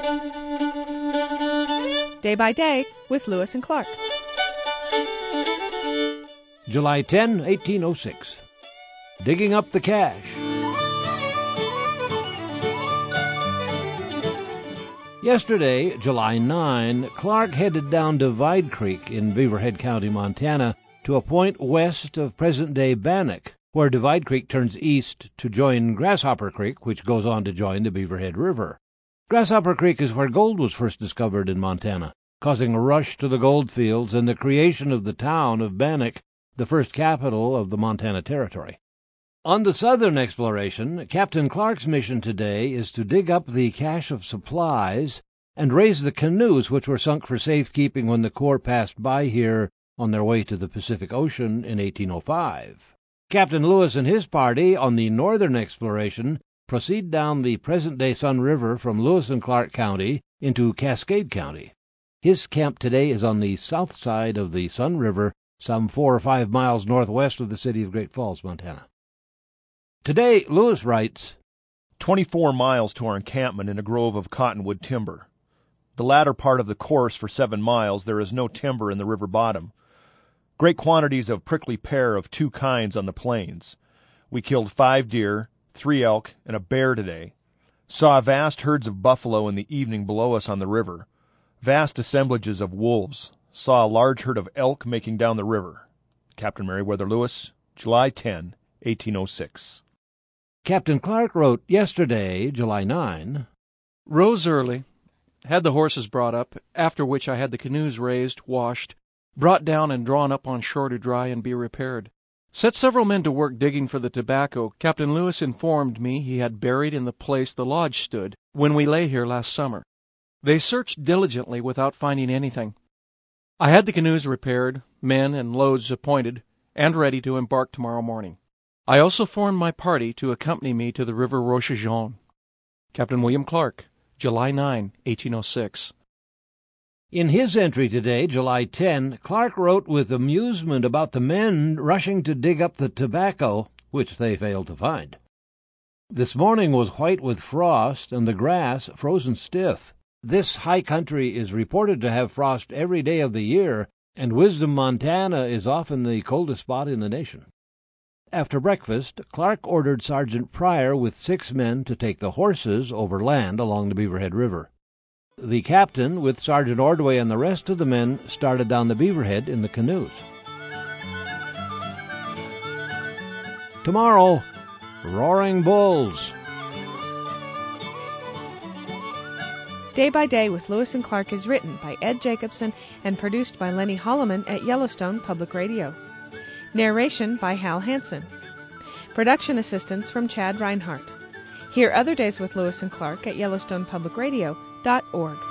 Day by Day with Lewis and Clark. July 10, 1806. Digging up the cache. Yesterday, July 9, Clark headed down Divide Creek in Beaverhead County, Montana, to a point west of present-day Bannock, where Divide Creek turns east to join Grasshopper Creek, which goes on to join the Beaverhead River. Grasshopper Creek is where gold was first discovered in Montana, causing a rush to the gold fields and the creation of the town of Bannock, the first capital of the Montana Territory. On the southern exploration, Captain Clark's mission today is to dig up the cache of supplies and raise the canoes which were sunk for safekeeping when the Corps passed by here on their way to the Pacific Ocean in 1805. Captain Lewis and his party on the northern exploration proceed down the present-day Sun River from Lewis and Clark County into Cascade County. His camp today is on the south side of the Sun River, some 4 or 5 miles northwest of the city of Great Falls, Montana. Today, Lewis writes, 24 miles to our encampment in a grove of cottonwood timber. The latter part of the course for 7 miles there is no timber in the river bottom. Great quantities of prickly pear of 2 kinds on the plains. We killed 5 deer, 3 elk, and a bear today. Saw vast herds of buffalo in the evening below us on the river. Vast assemblages of wolves. Saw a large herd of elk making down the river. Captain Meriwether Lewis, July 10, 1806. Captain Clark wrote yesterday, July 9, Rose early, had the horses brought up, after which I had the canoes raised, washed, brought down and drawn up on shore to dry and be repaired. Set several men to work digging for the tobacco. Captain Lewis informed me he had buried in the place the lodge stood when we lay here last summer. They searched diligently without finding anything. I had the canoes repaired, men and loads appointed, and ready to embark tomorrow morning. I also formed my party to accompany me to the river Roche Jaune. Captain William Clark, July 9, 1806. In his entry today, July 10, Clark wrote with amusement about the men rushing to dig up the tobacco, which they failed to find. This morning was white with frost, and the grass frozen stiff. This high country is reported to have frost every day of the year, and Wisdom, Montana is often the coldest spot in the nation. After breakfast, Clark ordered Sergeant Pryor with 6 men to take the horses overland along the Beaverhead River. The captain, with Sergeant Ordway and the rest of the men, started down the Beaverhead in the canoes. Tomorrow, Roaring Bulls. Day by Day with Lewis and Clark is written by Ed Jacobson and produced by Lenny Holloman at Yellowstone Public Radio. Narration by Hal Hansen. Production assistance from Chad Reinhardt. Hear other days with Lewis and Clark at YellowstonePublicRadio.org.